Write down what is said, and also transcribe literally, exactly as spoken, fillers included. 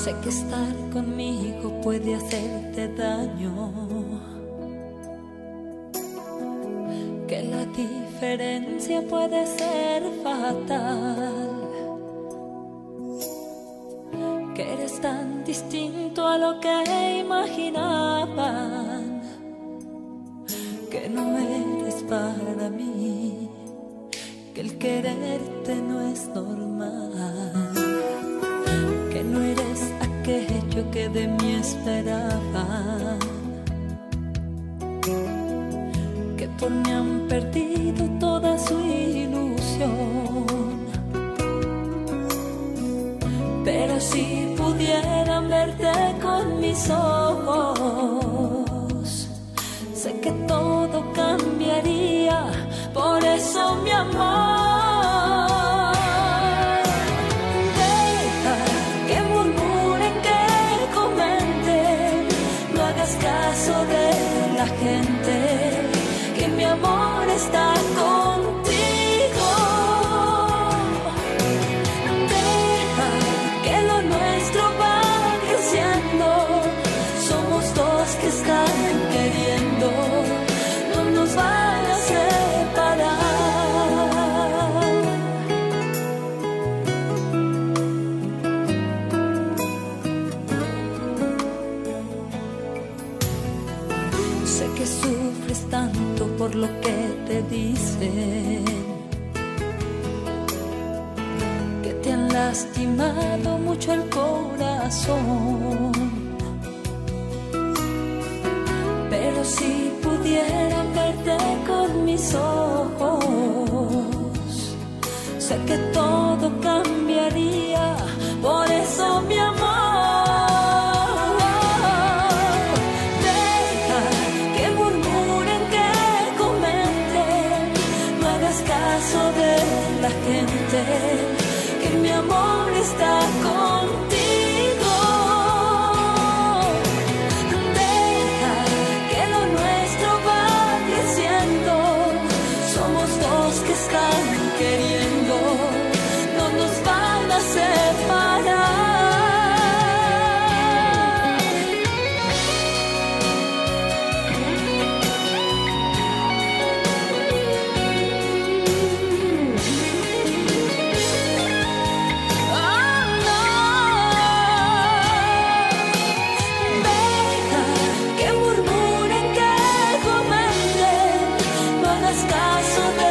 Sé que estar conmigo puede hacerte daño, que la diferencia puede ser fatal, que eres tan distinto a lo que imaginaban, que no eres para mí, que el quererte no es normal, que no eres aquello que de mí esperaban, que por mí han perdido toda su ilusión. Pero si pudieran verte con mis ojos, sé que todo cambiaría. Por eso, mi amor, deja que murmuren, que comenten, no hagas caso de la gente, que mi amor está contigo. Deja que lo nuestro va creciendo, somos dos que están queriendo, no nos van a separar. Sé que sufres tanto por lo que te dicen, que te han lastimado mucho el corazón. Pero si pudieran verte con mis ojos, sé que todo cambiaría. Por eso, mi amor, deja que murmuren, que comenten, no hagas caso de la gente, que mi amor está contigo. Deja que lo nuestro va creciendo, somos dos que están queriendo, no nos van a separar. So